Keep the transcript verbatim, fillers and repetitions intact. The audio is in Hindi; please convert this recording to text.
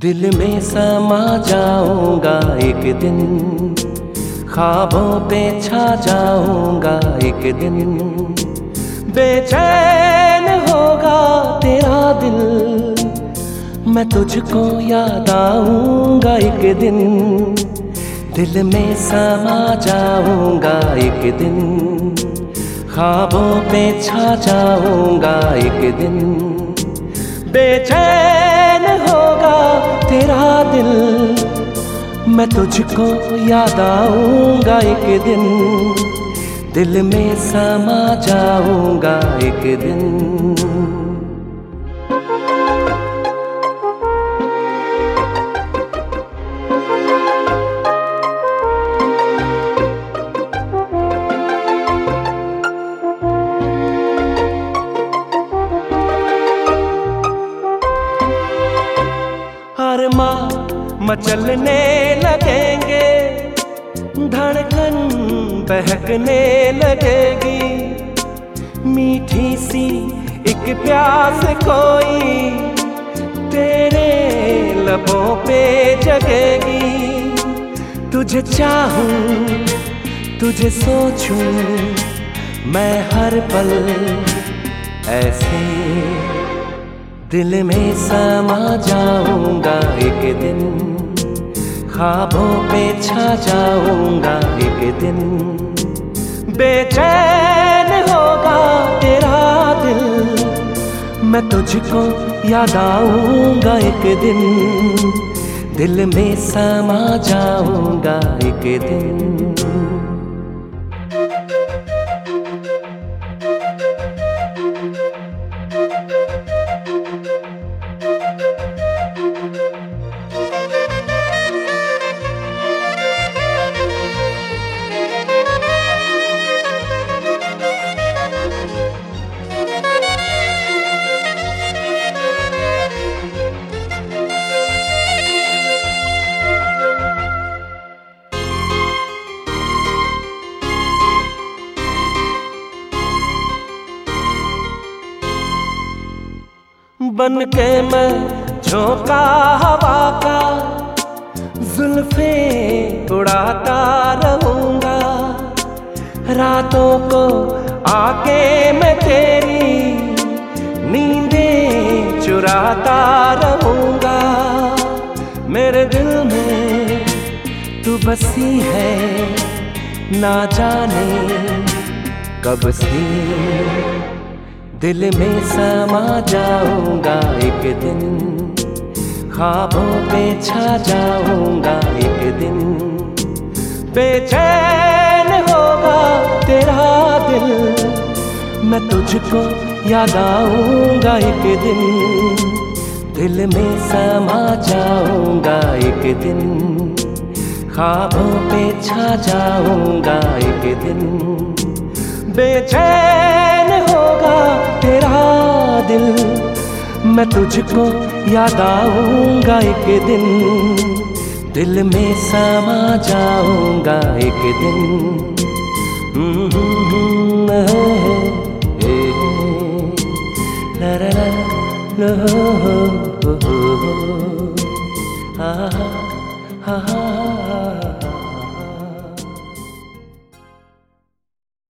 दिल में समा जाऊंगा एक दिन, ख्वाबों पे छा जाऊंगा एक दिन। बेचैन होगा तेरा दिल, मैं तुझको याद आऊंगा एक दिन। दिल में समा जाऊंगा एक दिन, ख्वाबों पे छा जाऊंगा एक दिन। बेचैन होगा तेरा दिल, मैं तुझको याद आऊंगा एक दिन। दिल में समा जाऊंगा एक दिन। अरमां मचलने लगेंगे, धड़कन बहकने लगेगी। मीठी सी एक प्यास कोई तेरे लबों पे जगेगी। तुझे चाहूं तुझे सोचूं मैं हर पल ऐसे। दिल में समा जाऊंगा एक दिन, ख्वाबों पे छा जाऊंगा एक दिन। बेचैन होगा तेरा दिल, मैं तुझको याद आऊंगा एक दिन। दिल में समा जाऊंगा एक दिन। बन के मैं झोंका हवा का, जुल्फे उड़ाता रहूंगा। रातों को आके मैं तेरी नींदें चुराता रहूंगा। मेरे दिल में तू बसी है, ना जाने कब से। दिल में समा जाऊंगा एक दिन, ख्वाबों पे छा जाऊंगा एक दिन। बेचैन होगा तेरा दिल, मैं तुझको याद आऊंगा एक दिन। दिल में समा जाऊंगा एक दिन, ख्वाबों पे छा जाऊंगा एक दिन। बेचैन होगा तेरा दिल, मैं तुझको याद आऊंगा एक दिन। दिल में समा जाऊंगा एक दिन। ला ला ला ला।